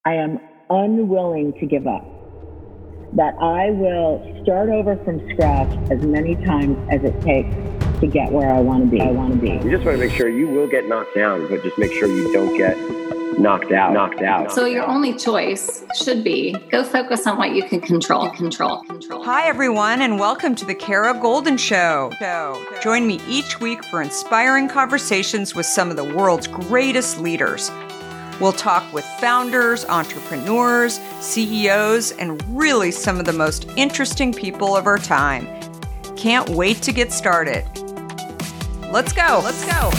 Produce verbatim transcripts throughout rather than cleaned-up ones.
I am unwilling to give up. That I will start over from scratch as many times as it takes to get where I want to be. I want to be. You just want to make sure you will get knocked down, but just make sure you don't get knocked out. Knocked out. So your only choice should be go focus on what you can control. Control. Control. Hi, everyone, and welcome to the Kara Goldin Show. Join me each week for inspiring conversations with some of the world's greatest leaders. We'll talk with founders, entrepreneurs, C E Os, and really some of the most interesting people of our time. Can't wait to get started. Let's go. Let's go.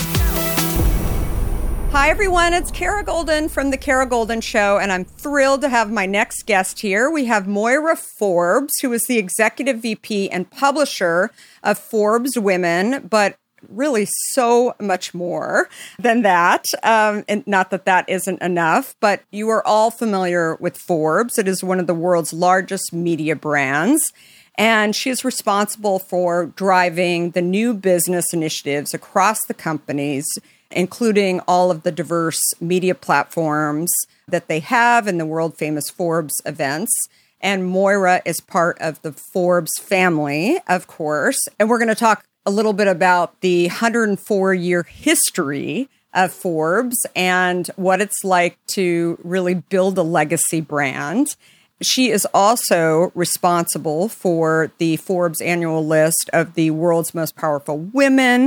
Hi, everyone. It's Kara Goldin from The Kara Goldin Show, and I'm thrilled to have my next guest here. We have Moira Forbes, who is the Executive V P and publisher of Forbes Women, but really so much more than that. Um, and not that that isn't enough, but you are all familiar with Forbes. It is one of the world's largest media brands. And she is responsible for driving the new business initiatives across the companies, including all of the diverse media platforms that they have in the world famous Forbes events. And Moira is part of the Forbes family, of course. And we're going to talk a little bit about the one hundred four year history of Forbes and what it's like to really build a legacy brand. She is also responsible for the Forbes annual list of the world's most powerful women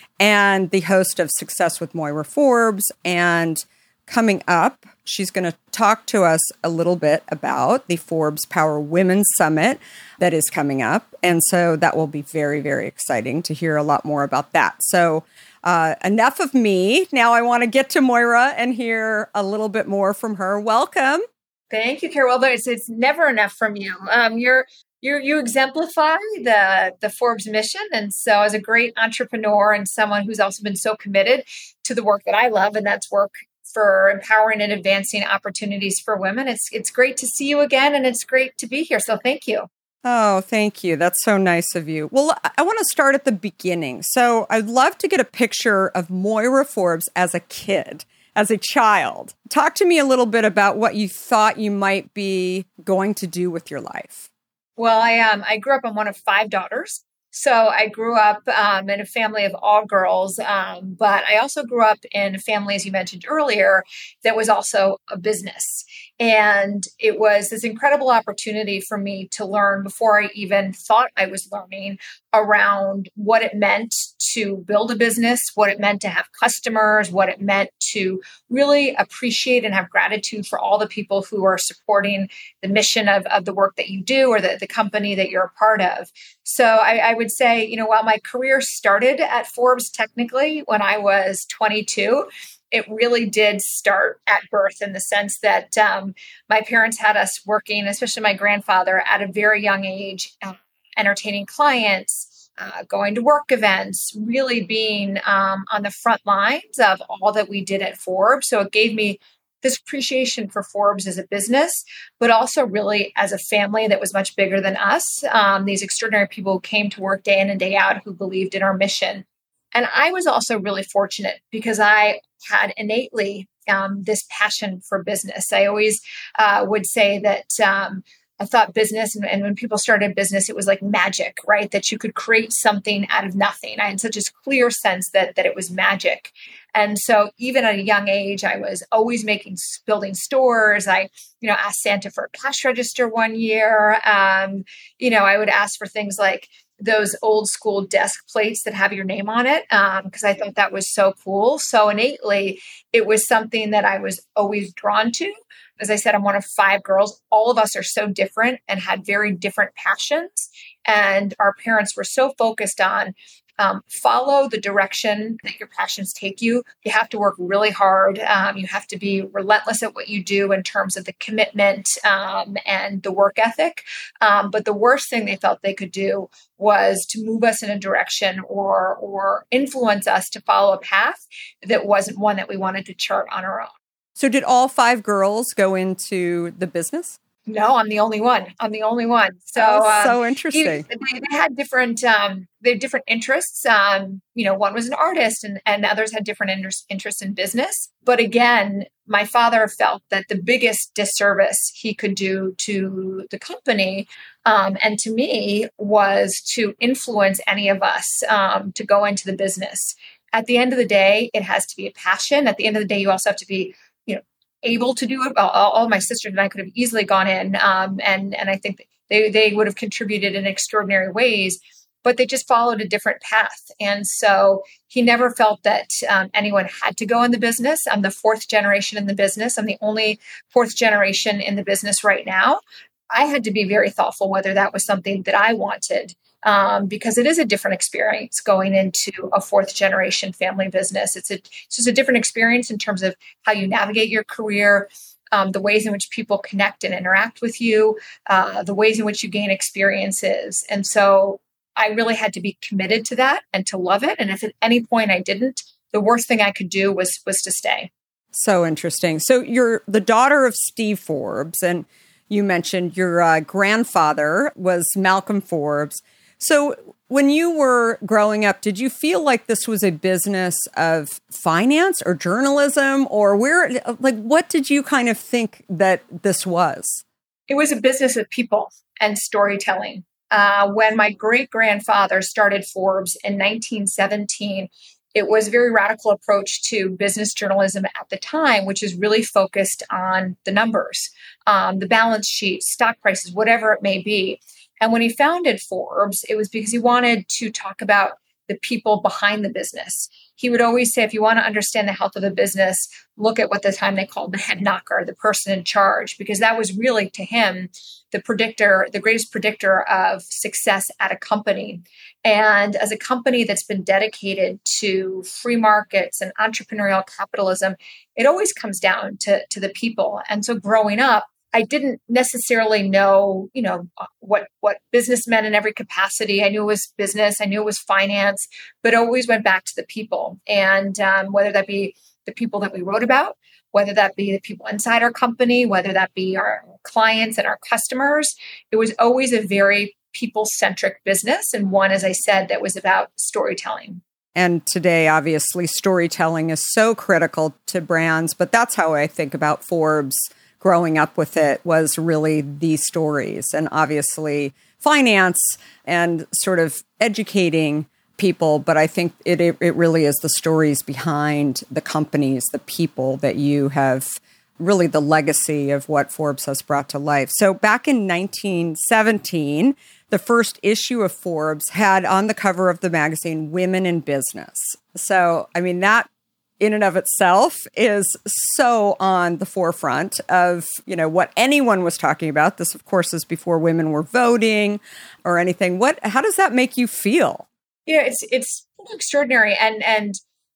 and the host of Success with Moira Forbes. And coming up, she's going to talk to us a little bit about the Forbes Power Women Summit that is coming up. And so that will be very, very exciting to hear a lot more about that. So uh, enough of me. Now I want to get to Moira and hear a little bit more from her. Welcome. Thank you, Carol. Well, it's, it's never enough from you. Um, you're You you exemplify the the Forbes mission. And so as a great entrepreneur and someone who's also been so committed to the work that I love, and that's work for empowering and advancing opportunities for women, it's it's great to see you again, and it's great to be here. So thank you. Oh, thank you. That's so nice of you. Well, I want to start at the beginning. So I'd love to get a picture of Moira Forbes as a kid, as a child. Talk to me a little bit about what you thought you might be going to do with your life. Well, I um I grew up. I'm one of five daughters. So I grew up um, in a family of all girls, um, but I also grew up in a family, as you mentioned earlier, that was also a business. And it was this incredible opportunity for me to learn before I even thought I was learning around what it meant to build a business, what it meant to have customers, what it meant to really appreciate and have gratitude for all the people who are supporting the mission of, of the work that you do or the, the company that you're a part of. So I, I would say, you know, while my career started at Forbes technically when I was twenty-two, it really did start at birth in the sense that um, my parents had us working, especially my grandfather, at a very young age, uh, entertaining clients, uh, going to work events, really being um, on the front lines of all that we did at Forbes. So it gave me this appreciation for Forbes as a business, but also really as a family that was much bigger than us. Um, these extraordinary people who came to work day in and day out who believed in our mission. And I was also really fortunate because I had innately um, this passion for business. I always uh, would say that um, I thought business, and, and when people started business, it was like magic, right? That you could create something out of nothing. I had such a clear sense that that it was magic. And so even at a young age, I was always making, building stores. I, you know, asked Santa for a cash register one year. Um, you know, I would ask for things like those old school desk plates that have your name on it, because um, I thought that was so cool. So innately, it was something that I was always drawn to. As I said, I'm one of five girls. All of us are so different and had very different passions. And our parents were so focused on um, follow the direction that your passions take you. You have to work really hard. Um, you have to be relentless at what you do in terms of the commitment um, and the work ethic. Um, but the worst thing they felt they could do was to move us in a direction or or influence us to follow a path that wasn't one that we wanted to chart on our own. So did all five girls go into the business? No, I'm the only one. I'm the only one. So, oh, so um, interesting. He, they, they had different, um, they had different interests. Um, you know, one was an artist, and, and others had different interest, interests in business. But again, my father felt that the biggest disservice he could do to the company um, and to me was to influence any of us um, to go into the business. At the end of the day, it has to be a passion. At the end of the day, you also have to be, you know, able to do it. All, all my sisters and I could have easily gone in, um, and and I think they they would have contributed in extraordinary ways, but they just followed a different path. And so he never felt that um, anyone had to go in the business. I'm the fourth generation in the business. I'm the only fourth generation in the business right now. I had to be very thoughtful whether that was something that I wanted. Um, because it is a different experience going into a fourth generation family business. It's, a, it's just a different experience in terms of how you navigate your career, um, the ways in which people connect and interact with you, uh, the ways in which you gain experiences. And so I really had to be committed to that and to love it. And if at any point I didn't, the worst thing I could do was was to stay. So interesting. So you're the daughter of Steve Forbes, and you mentioned your uh, grandfather was Malcolm Forbes. So when you were growing up, did you feel like this was a business of finance or journalism, or where, like, what did you kind of think that this was? It was a business of people and storytelling. Uh, when my great-grandfather started Forbes in nineteen seventeen, it was a very radical approach to business journalism at the time, which is really focused on the numbers, um, the balance sheet, stock prices, whatever it may be. And when he founded Forbes, it was because he wanted to talk about the people behind the business. He would always say, if you want to understand the health of a business, look at what the time they called the head knocker, the person in charge, because that was really, to him, the predictor, the greatest predictor of success at a company. And as a company that's been dedicated to free markets and entrepreneurial capitalism, it always comes down to, to the people. And so growing up, I didn't necessarily know, you know, what, what business meant in every capacity. I knew it was business. I knew it was finance, but it always went back to the people. And um, whether that be the people that we wrote about, whether that be the people inside our company, whether that be our clients and our customers, it was always a very people-centric business. And one, as I said, that was about storytelling. And today, obviously, storytelling is so critical to brands, but that's how I think about Forbes. Growing up with it was really the stories, and obviously finance and sort of educating people. But I think it, it, it really is the stories behind the companies, the people that you have, really the legacy of what Forbes has brought to life. So back in nineteen seventeen, the first issue of Forbes had on the cover of the magazine, Women in Business. So, I mean, that in and of itself is so on the forefront of, you know, what anyone was talking about. This, of course, is before women were voting or anything. What, how does that make you feel? Yeah, it's, it's extraordinary. And, and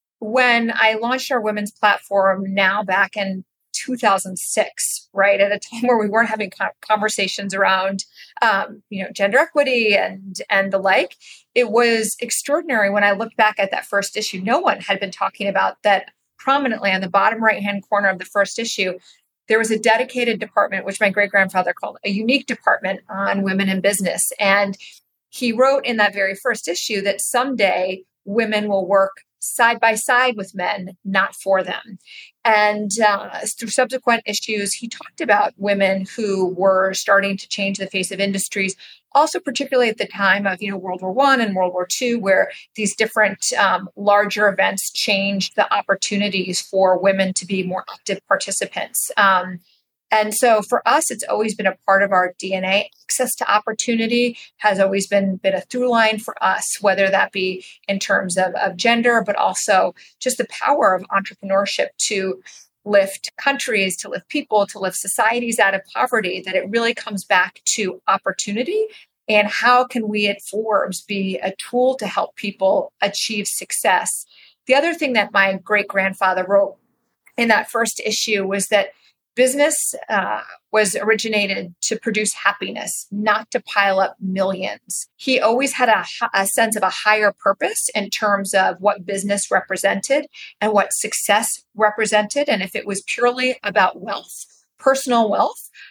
when I launched our women's platform now back in two thousand six, right, at a time where we weren't having conversations around, um, you know, gender equity and and the like, it was extraordinary when I looked back at that first issue. No one had been talking about that. Prominently on the bottom right-hand corner of the first issue, there was a dedicated department, which my great-grandfather called a unique department on women in business. And he wrote in that very first issue that someday women will work side by side with men, not for them. And uh, through subsequent issues, he talked about women who were starting to change the face of industries, also particularly at the time of, you know, World War One and World War Two, where these different um, larger events changed the opportunities for women to be more active participants. Um, And so for us, it's always been a part of our D N A. Access to opportunity has always been, been a through line for us, whether that be in terms of, of gender, but also just the power of entrepreneurship to lift countries, to lift people, to lift societies out of poverty, that it really comes back to opportunity. And how can we at Forbes be a tool to help people achieve success? The other thing that my great-grandfather wrote in that first issue was that business uh, was originated to produce happiness, not to pile up millions. He always had a, a sense of a higher purpose in terms of what business represented and what success represented. And if it was purely about wealth, personal wealth,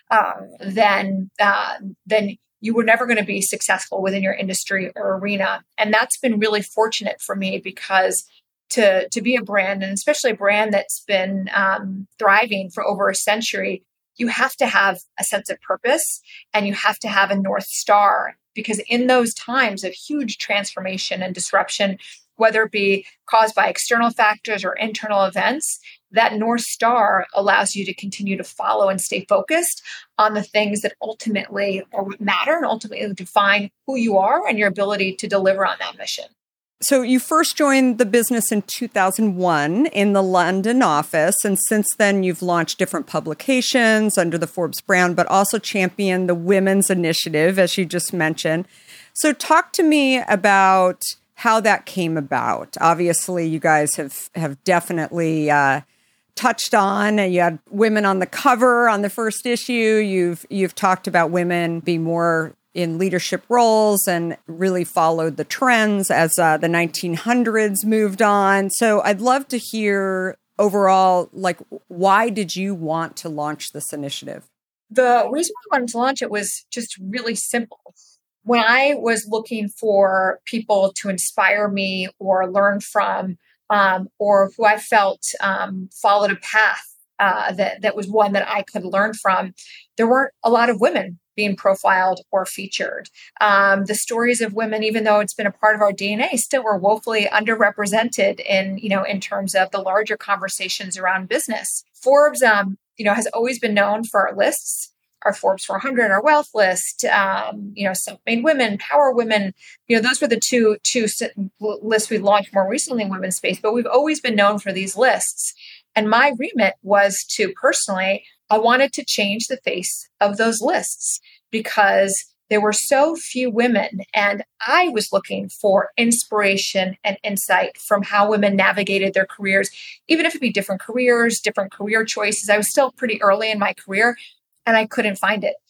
uh, then uh, then you were never going to be successful within your industry or arena. And that's been really fortunate for me, because to to be a brand, and especially a brand that's been um, thriving for over a century, you have to have a sense of purpose and you have to have a North Star, because in those times of huge transformation and disruption, whether it be caused by external factors or internal events, that North Star allows you to continue to follow and stay focused on the things that ultimately are what matter and ultimately define who you are and your ability to deliver on that mission. So you first joined the business in two thousand one in the London office, and since then you've launched different publications under the Forbes brand, but also championed the Women's Initiative, as you just mentioned. So talk to me about how that came about. Obviously, you guys have, have definitely uh, touched on, you had women on the cover on the first issue. You've you've talked about women being more in leadership roles and really followed the trends as uh, the nineteen hundreds moved on. So I'd love to hear overall, like, why did you want to launch this initiative? The reason I wanted to launch it was just really simple. When I was looking for people to inspire me or learn from, um, or who I felt um, followed a path uh, that, that was one that I could learn from, there weren't a lot of women being profiled or featured. Um, the stories of women, even though it's been a part of our D N A, still were woefully underrepresented in, you know, in terms of the larger conversations around business. Forbes, um, you know, has always been known for our lists, our Forbes four hundred, our wealth list, um, you know, self-made women, power women. You know, those were the two two lists we launched more recently in women's space. But we've always been known for these lists. And my remit was to personally, I wanted to change the face of those lists because there were so few women, and I was looking for inspiration and insight from how women navigated their careers, even if it be different careers, different career choices. I was still pretty early in my career, and I couldn't find it.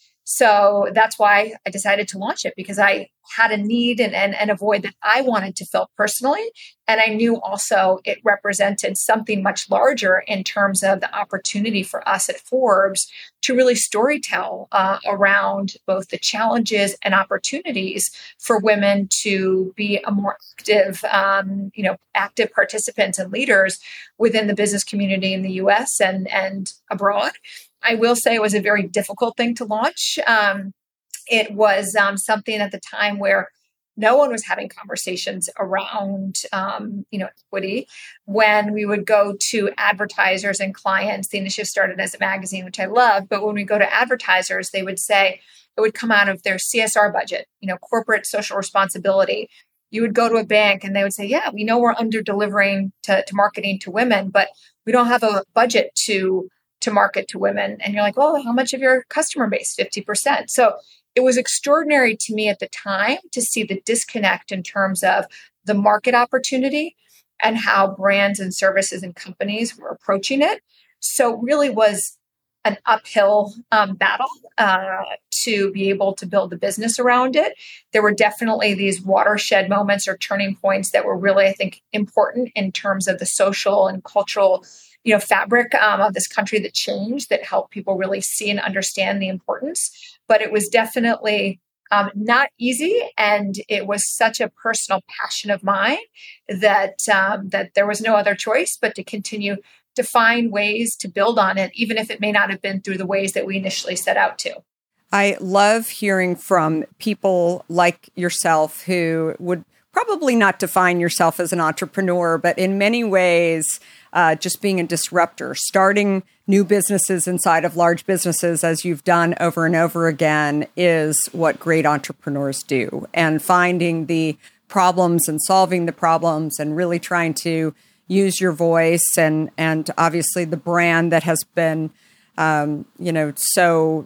So that's why I decided to launch it, because I had a need and, and, and a void that I wanted to fill personally. And I knew also it represented something much larger in terms of the opportunity for us at Forbes to really storytell uh, around both the challenges and opportunities for women to be a more active, um, you know, active participants and leaders within the business community in the U S and, and abroad. I will say it was a very difficult thing to launch. Um, it was um, something at the time where no one was having conversations around, um, you know, equity. When we would go to advertisers and clients, the initiative started as a magazine, which I love. But when we go to advertisers, they would say it would come out of their C S R budget, you know, corporate social responsibility. You would go to a bank and they would say, yeah, we know we're under delivering to, to marketing to women, but we don't have a budget to to market to women. And you're like, well, how much of your customer base? fifty percent. So it was extraordinary to me at the time to see the disconnect in terms of the market opportunity and how brands and services and companies were approaching it. So it really was an uphill um, battle uh, to be able to build the business around it. There were definitely these watershed moments or turning points that were really, I think, important in terms of the social and cultural you know, fabric um, of this country that changed, that helped people really see and understand the importance. But it was definitely um, not easy. And it was such a personal passion of mine that um, that there was no other choice but to continue to find ways to build on it, even if it may not have been through the ways that we initially set out to. I love hearing from people like yourself who would probably not define yourself as an entrepreneur, but in many ways, uh, just being a disruptor, starting new businesses inside of large businesses, as you've done over and over again, is what great entrepreneurs do. And finding the problems and solving the problems and really trying to use your voice and, and obviously the brand that has been, um, you know, so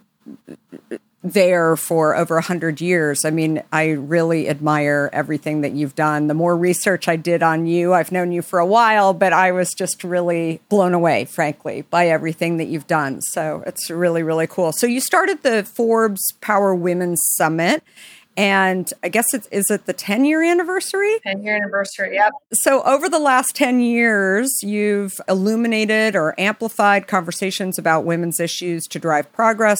there for over a hundred years. I mean, I really admire everything that you've done. The more research I did on you, I've known you for a while, but I was just really blown away, frankly, by everything that you've done. So it's really, really cool. So you started the Forbes Power Women's Summit, and I guess it's, is it the ten-year anniversary? ten-year anniversary, yep. So over the last ten years, you've illuminated or amplified conversations about women's issues to drive progress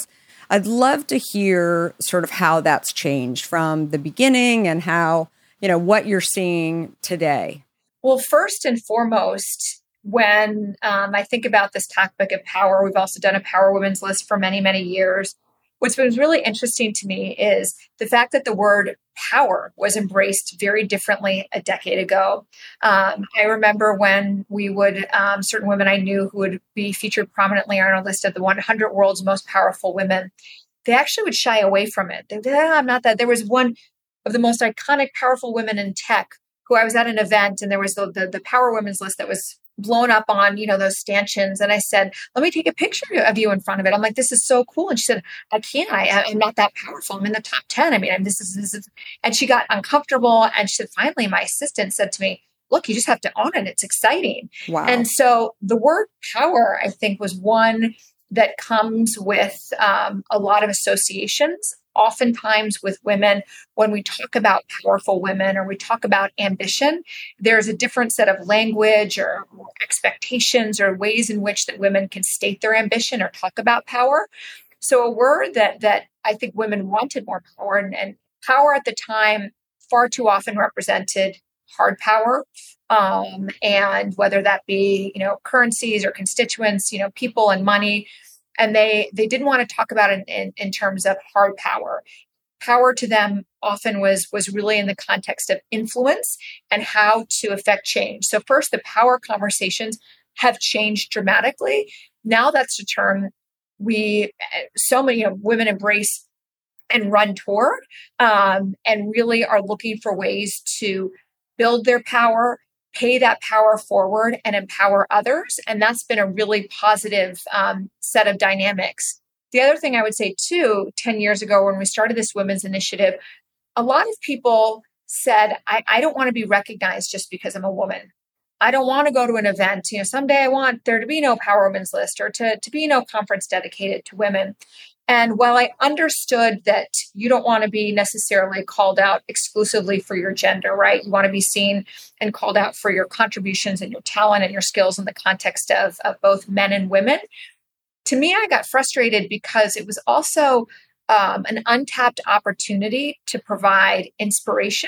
I'd love to hear sort of how that's changed from the beginning and how, you know, what you're seeing today. Well, first and foremost, when um, I think about this topic of power, we've also done a Power Women's List for many, many years. What's been really interesting to me is the fact that the word power was embraced very differently a decade ago. Um, I remember when we would, um, certain women I knew who would be featured prominently on our list of the one hundred world's most powerful women, they actually would shy away from it. They'd, ah, I'm not that. There was one of the most iconic, powerful women in tech who I was at an event, and there was the, the, the Power Women's List that was blown up on, you know, those stanchions. And I said, let me take a picture of you in front of it. I'm like, this is so cool. And she said, I can't, I, I'm not that powerful. I'm in the top ten. I mean, I'm, this is, this is, and she got uncomfortable. And she said, finally, my assistant said to me, look, you just have to own it. It's exciting. Wow. And so the word power, I think, was one that comes with um, a lot of associations. Oftentimes with women, when we talk about powerful women or we talk about ambition, there's a different set of language or, or expectations or ways in which that women can state their ambition or talk about power. So a word that that I think women wanted more power, and, and power at the time far too often represented hard power. Um, and whether that be, you know, currencies or constituents, you know, people and money. And they they didn't want to talk about it in, in terms of hard power. Power to them often was, was really in the context of influence and how to affect change. So first, the power conversations have changed dramatically. Now that's the term we, so many you know, women embrace and run toward, um, and really are looking for ways to build their power, pay that power forward, and empower others. And that's been a really positive um, set of dynamics. The other thing I would say too, ten years ago when we started this women's initiative, a lot of people said, I, I don't want to be recognized just because I'm a woman. I don't want to go to an event. You know, someday I want there to be no Power Women's List or to, to be no conference dedicated to women. And while I understood that you don't want to be necessarily called out exclusively for your gender, right? You want to be seen and called out for your contributions and your talent and your skills in the context of, of both men and women. To me, I got frustrated because it was also um, an untapped opportunity to provide inspiration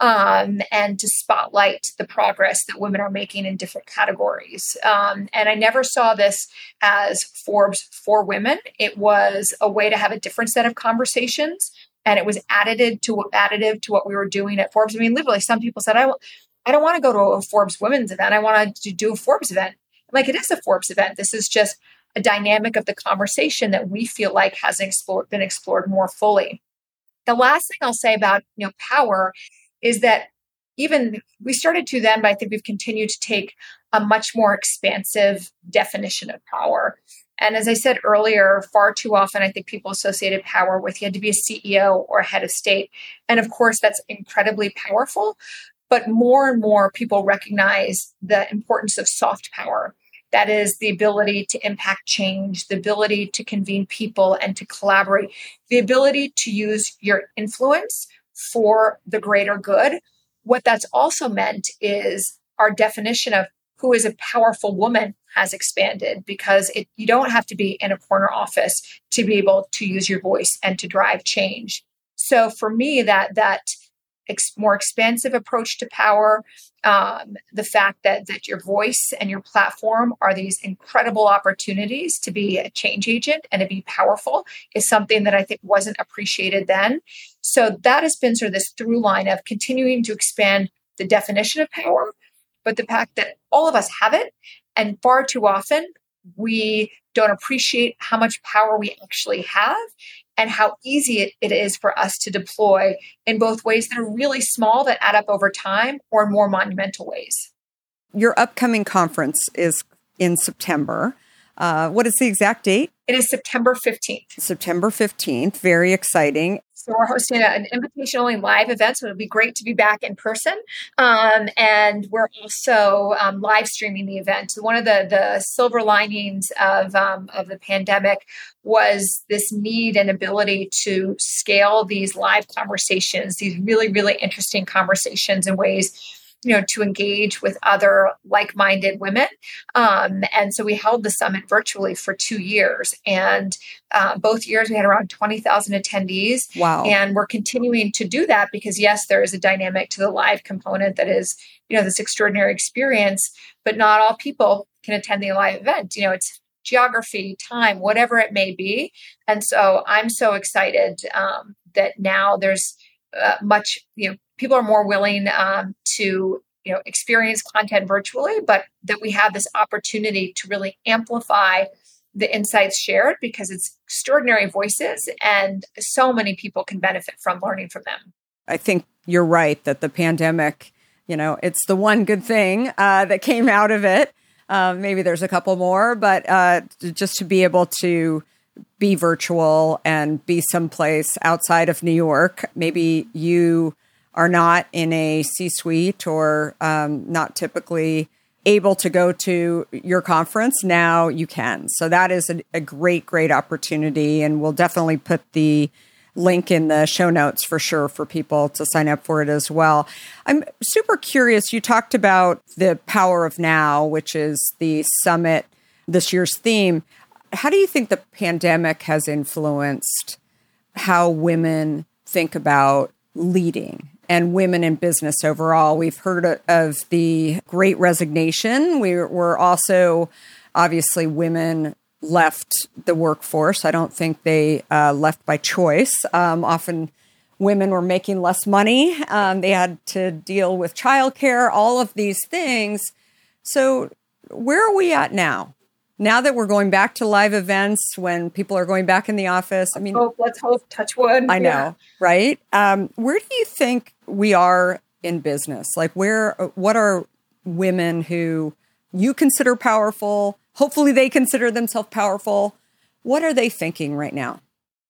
um, and to spotlight the progress that women are making in different categories. Um, and I never saw this as Forbes for women. It was a way to have a different set of conversations, and it was additive to additive to what we were doing at Forbes. I mean, literally, some people said, I, I don't want to go to a Forbes women's event. I want to do a Forbes event. Like, it is a Forbes event. This is just a dynamic of the conversation that we feel like has explored, been explored more fully. The last thing I'll say about, you know, power is that even we started to then, but I think we've continued to take a much more expansive definition of power. And as I said earlier, far too often, I think people associated power with you had to be a C E O or a head of state. And of course, that's incredibly powerful. But more and more people recognize the importance of soft power. That is the ability to impact change, the ability to convene people and to collaborate, the ability to use your influence for the greater good. What that's also meant is our definition of who is a powerful woman has expanded, because it, you don't have to be in a corner office to be able to use your voice and to drive change. So for me, that that ex- more expansive approach to power, um, the fact that that your voice and your platform are these incredible opportunities to be a change agent and to be powerful, is something that I think wasn't appreciated then. So that has been sort of this through line of continuing to expand the definition of power, but the fact that all of us have it, and far too often we don't appreciate how much power we actually have and how easy it, it is for us to deploy in both ways that are really small that add up over time, or in more monumental ways. Your upcoming conference is in September. Uh, what is the exact date? It is September fifteenth. September fifteenth. Very exciting. So we're hosting an invitation-only live event, so it'll be great to be back in person. Um, and we're also um, live streaming the event. So one of the, the silver linings of, um, of the pandemic was this need and ability to scale these live conversations, these really, really interesting conversations in ways you know, to engage with other like-minded women. Um, and so we held the summit virtually for two years. And uh, both years we had around twenty thousand attendees. Wow. And we're continuing to do that because, yes, there is a dynamic to the live component that is, you know, this extraordinary experience, but not all people can attend the live event. You know, it's geography, time, whatever it may be. And so I'm so excited um, that now there's uh, much, you know, people are more willing um, to, you know, experience content virtually, but that we have this opportunity to really amplify the insights shared because it's extraordinary voices and so many people can benefit from learning from them. I think you're right that the pandemic, you know, it's the one good thing uh, that came out of it. Uh, maybe there's a couple more, but uh, just to be able to be virtual and be someplace outside of New York, maybe you are not in a C-suite or um, not typically able to go to your conference. Now you can. So that is a, a great, great opportunity. And we'll definitely put the link in the show notes for sure for people to sign up for it as well. I'm super curious. You talked about the power of now, which is the summit, this year's theme. How do you think the pandemic has influenced how women think about leading and women in business overall? We've heard of the Great Resignation. We were also, obviously, women left the workforce. I don't think they uh, left by choice. Um, often women were making less money. Um, they had to deal with childcare, all of these things. So where are we at now? Now that we're going back to live events, when people are going back in the office, I mean, hope, let's hope, touch wood. I know, yeah. right? Um, where do you think we are in business? Like, where? What are women who you consider powerful? Hopefully, they consider themselves powerful. What are they thinking right now?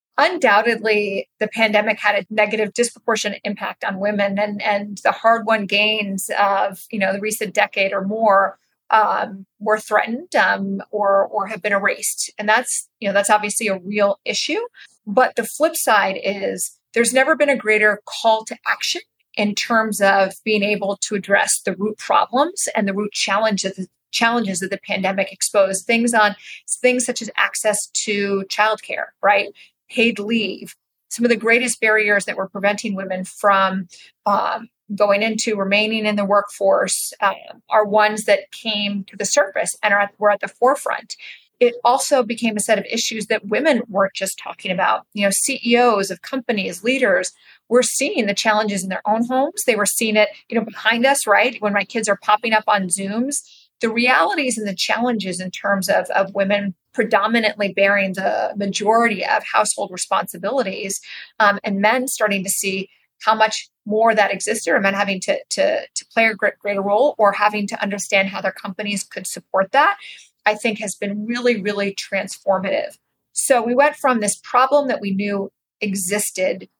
Undoubtedly, the pandemic had a negative, disproportionate impact on women, and and the hard-won gains of you know the recent decade or more um, were threatened um, or or have been erased, and that's you know that's obviously a real issue. But the flip side is there's never been a greater call to action in terms of being able to address the root problems and the root challenges challenges that the pandemic exposed. Things on things such as access to childcare, right? Paid leave. Some of the greatest barriers that were preventing women from um, going into remaining in the workforce uh, are ones that came to the surface and are at, were at the forefront. It also became a set of issues that women weren't just talking about. You know, C E Os of companies, leaders, were seeing the challenges in their own homes. They were seeing it, you know, behind us, right? When my kids are popping up on Zooms, the realities and the challenges in terms of, of women predominantly bearing the majority of household responsibilities um, and men starting to see how much more that existed, or men having to, to, to play a great, greater role or having to understand how their companies could support that, I think has been really, really transformative. So we went from this problem that we knew existed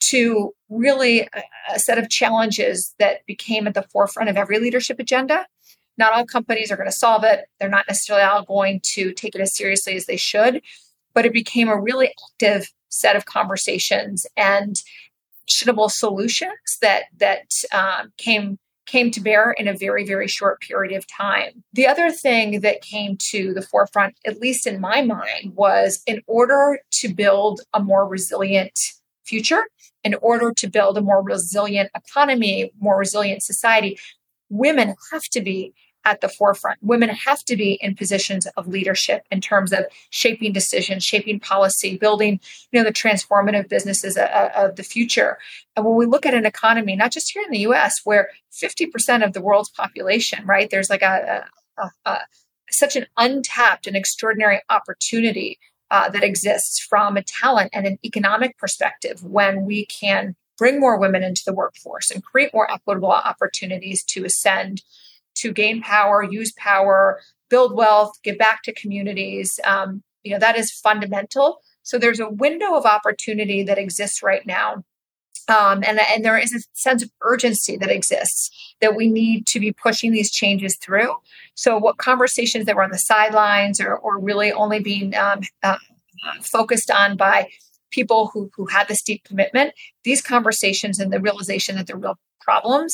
to really a, a set of challenges that became at the forefront of every leadership agenda. Not all companies are going to solve it. They're not necessarily all going to take it as seriously as they should, but it became a really active set of conversations and actionable solutions that that um, came came to bear in a very, very short period of time. The other thing that came to the forefront, at least in my mind, was in order to build a more resilient future, in order to build a more resilient economy, more resilient society, women have to be at the forefront. Women have to be in positions of leadership in terms of shaping decisions, shaping policy, building, you know, the transformative businesses of, of the future. And when we look at an economy, not just here in the U S, where fifty percent of the world's population, right, there's like a, a, a, a such an untapped and extraordinary opportunity uh, that exists from a talent and an economic perspective when we can bring more women into the workforce and create more equitable opportunities to ascend, to gain power, use power, build wealth, give back to communities. Um, you know, that is fundamental. So there's a window of opportunity that exists right now. Um, and, and there is a sense of urgency that exists that we need to be pushing these changes through. So what conversations that were on the sidelines or, or really only being um, uh, focused on by people who, who had this deep commitment, these conversations and the realization that they're real problems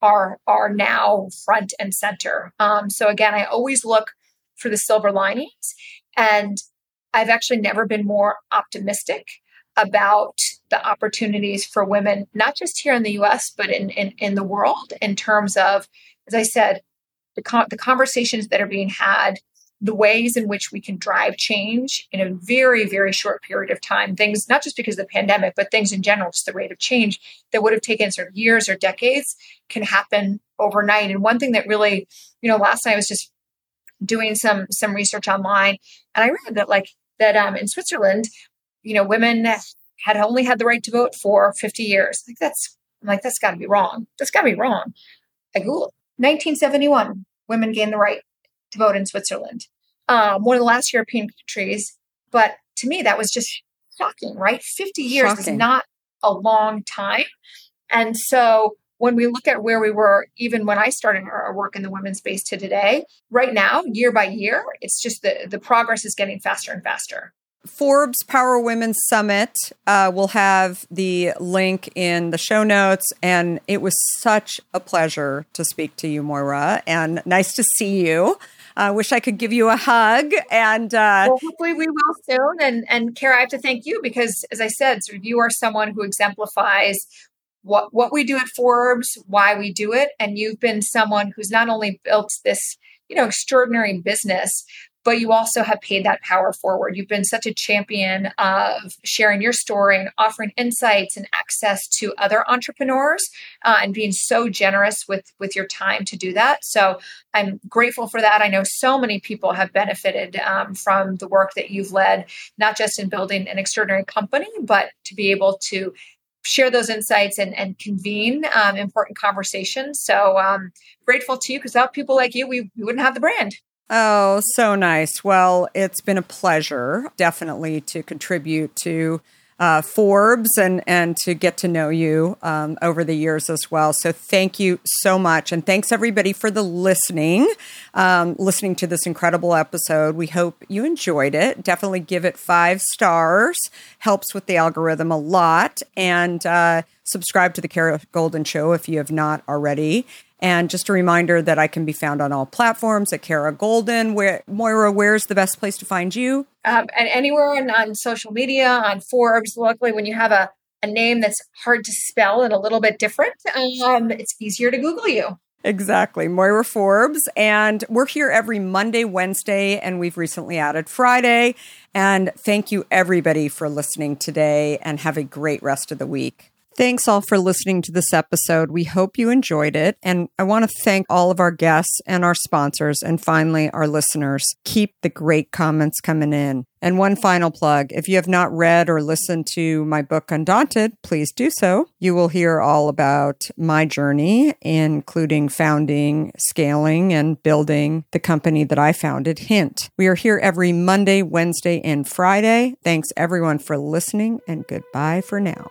are are now front and center. Um, so again, I always look for the silver linings, and I've actually never been more optimistic about the opportunities for women, not just here in the U S, but in in, in the world, in terms of, as I said, the con- the conversations that are being had, the ways in which we can drive change in a very, very short period of time. Things, not just because of the pandemic, but things in general, just the rate of change that would have taken sort of years or decades can happen overnight. And one thing that really, you know, last night I was just doing some some research online, and I read that like that um, in Switzerland, you know, women had only had the right to vote for fifty years. Like that's, I'm like, that's got to be wrong. That's got to be wrong. I Googled nineteen seventy-one, women gained the right to vote in Switzerland. Um, one of the last European countries. But to me, that was just shocking, right? fifty years shocking. Is not a long time. And so when we look at where we were, even when I started our work in the women's space to today, right now, year by year, it's just the, the progress is getting faster and faster. Forbes Power Women Summit. Uh, we'll have the link in the show notes. And it was such a pleasure to speak to you, Moira, and nice to see you. I uh, wish I could give you a hug. And uh, well, hopefully we will soon. And, and Kara, I have to thank you because, as I said, sort of you are someone who exemplifies what, what we do at Forbes, why we do it. And you've been someone who's not only built this, you know, extraordinary business, but you also have paid that power forward. You've been such a champion of sharing your story and offering insights and access to other entrepreneurs uh, and being so generous with, with your time to do that. So I'm grateful for that. I know so many people have benefited um, from the work that you've led, not just in building an extraordinary company, but to be able to share those insights and, and convene um, important conversations. So um, grateful to you because without people like you, we, we wouldn't have the brand. Oh, so nice. Well, it's been a pleasure, definitely, to contribute to uh, Forbes and, and to get to know you um, over the years as well. So thank you so much. And thanks, everybody, for the listening, um, listening to this incredible episode. We hope you enjoyed it. Definitely give it five stars. Helps with the algorithm a lot. And uh, subscribe to The Kara Goldin Show if you have not already. And just a reminder that I can be found on all platforms at Kara Goldin. Where, Moira, where's the best place to find you? Um, and anywhere on, on social media, on Forbes. Luckily, when you have a, a name that's hard to spell and a little bit different, um, it's easier to Google you. Exactly. Moira Forbes. And we're here every Monday, Wednesday, and we've recently added Friday. And thank you, everybody, for listening today, and have a great rest of the week. Thanks all for listening to this episode. We hope you enjoyed it. And I want to thank all of our guests and our sponsors, and finally, our listeners. Keep the great comments coming in. And one final plug, if you have not read or listened to my book, Undaunted, please do so. You will hear all about my journey, including founding, scaling, and building the company that I founded, Hint. We are here every Monday, Wednesday, and Friday. Thanks everyone for listening, and goodbye for now.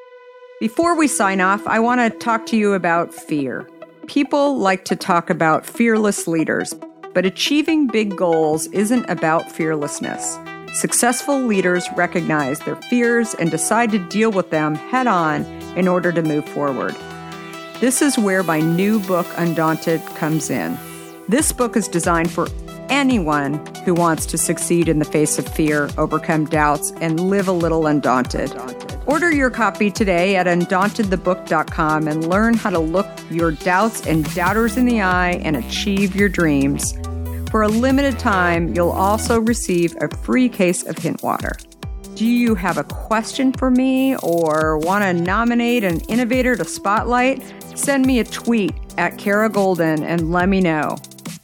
Before we sign off, I want to talk to you about fear. People like to talk about fearless leaders, but achieving big goals isn't about fearlessness. Successful leaders recognize their fears and decide to deal with them head on in order to move forward. This is where my new book, Undaunted, comes in. This book is designed for anyone who wants to succeed in the face of fear, overcome doubts, and live a little undaunted. Order your copy today at undaunted the book dot com and learn how to look your doubts and doubters in the eye and achieve your dreams. For a limited time, you'll also receive a free case of Hint water. Do you have a question for me or want to nominate an innovator to spotlight? Send me a tweet at Kara Goldin and let me know.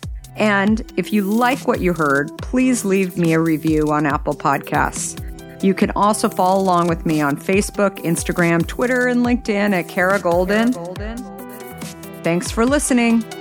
And if you like what you heard, please leave me a review on Apple Podcasts. You can also follow along with me on Facebook, Instagram, Twitter, and LinkedIn at Kara Goldin. Thanks for listening.